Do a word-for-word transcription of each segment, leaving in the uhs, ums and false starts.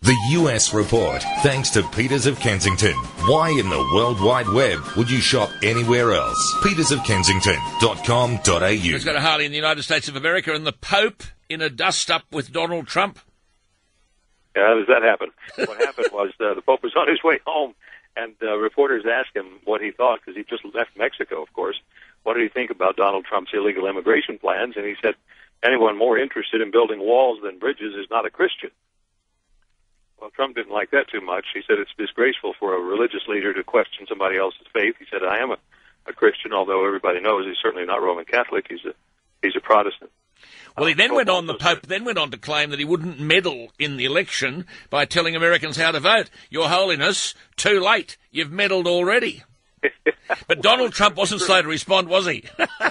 The U S Report, thanks to Peters of Kensington. Why in the World Wide Web would you shop anywhere else? peters of kensington dot com dot a u. Let's go to Harley in the United States of America, and the Pope in a dust-up with Donald Trump. Yeah, how does that happen? What happened was uh, the Pope was on his way home, and uh, reporters asked him what he thought, because he just left Mexico, of course. What did he think about Donald Trump's illegal immigration plans? And he said, anyone more interested in building walls than bridges is not a Christian. Well, Trump didn't like that too much. He said it's disgraceful for a religious leader to question somebody else's faith. He said, I am a, a Christian, although everybody knows he's certainly not Roman Catholic. He's a he's a Protestant. Well, he then went on, the Pope then went on to claim that he wouldn't meddle in the election by telling Americans how to vote. Your Holiness, too late. You've meddled already. But Donald Trump wasn't slow to respond, was he?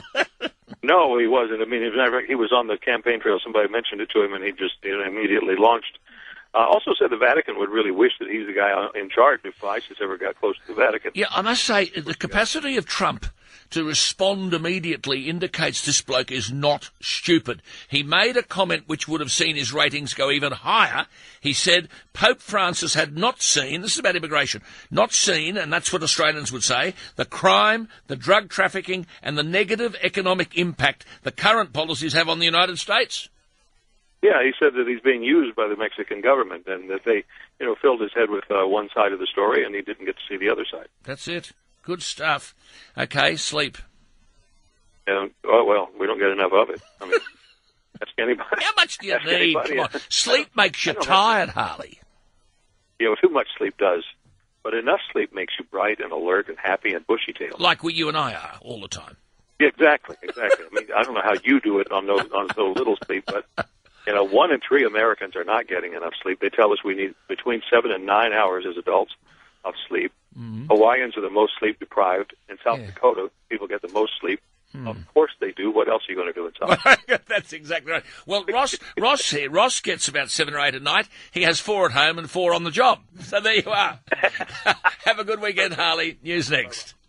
No, he wasn't. I mean, he was, never, he was on the campaign trail. Somebody mentioned it to him, and he just you know, immediately launched. Uh, also said the Vatican would really wish that he's the guy in charge if ISIS ever got close to the Vatican. Yeah, I must say, the capacity of Trump to respond immediately indicates this bloke is not stupid. He made a comment which would have seen his ratings go even higher. He said Pope Francis had not seen, this is about immigration, not seen, and that's what Australians would say, the crime, the drug trafficking, and the negative economic impact the current policies have on the United States. Yeah, he said that he's being used by the Mexican government, and that they, you know, filled his head with uh, one side of the story, and he didn't get to see the other side. That's it. Good stuff. Okay, sleep. And, oh, well, we don't get enough of it. I mean, ask anybody. How much do you Ask need? anybody. Come on. Sleep makes you tired, Harley. You know, too much sleep does. But enough sleep makes you bright and alert and happy and bushy-tailed. Like we, you and I are all the time. Yeah, exactly, exactly. I mean, I don't know how you do it on those on so little sleep, but... You know, one in three Americans are not getting enough sleep. They tell us we need between seven and nine hours as adults of sleep. Mm-hmm. Hawaiians are the most sleep deprived. In South yeah. Dakota, people get the most sleep. Mm. Of course they do. What else are you going to do in South Dakota? That's exactly right. Well, Ross, Ross here, Ross gets about seven or eight at night. He has four at home and four on the job. So there you are. Have a good weekend, Harley. News next.